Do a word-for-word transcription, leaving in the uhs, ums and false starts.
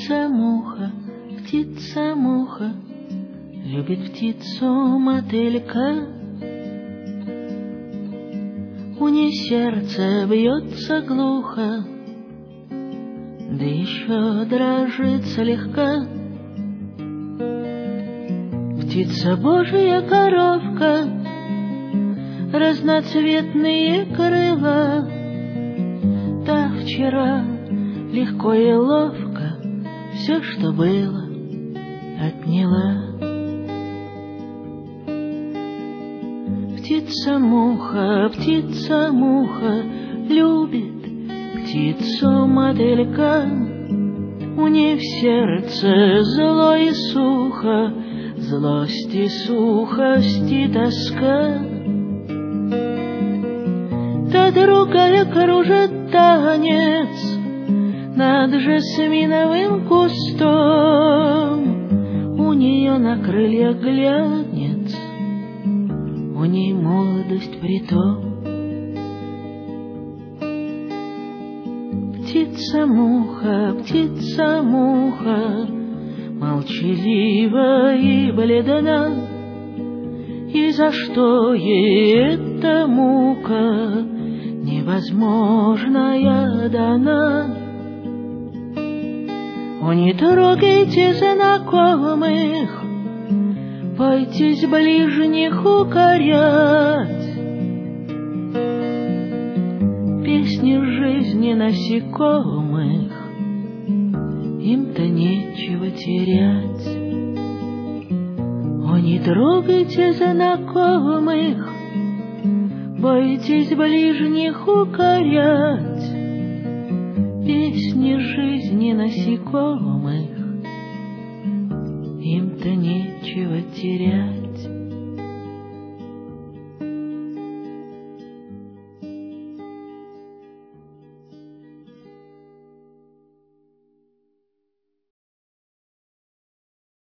Птица-муха, птица-муха, любит птицу мотылька. У ней сердце бьется глухо, да еще дрожит слегка. Птица Божья коровка, разноцветные крыла, та вчера легко и ловко все, что было, отняла. Птица-муха, птица-муха, любит птицу-мотылька. У ней в сердце зло и сухо, злость и сухость и тоска. Та другая кружит танец над жасминовым кустом. У нее на крыльях глянец, у ней молодость притом. Птица-муха, птица-муха, молчалива и бледна. И за что ей эта мука невозможная дана? О, не трогайте знакомых, бойтесь ближних укорять. Песни жизни насекомых, им-то нечего терять. О, не трогайте знакомых, бойтесь ближних укорять. Песни жизни насекомых, им-то нечего терять.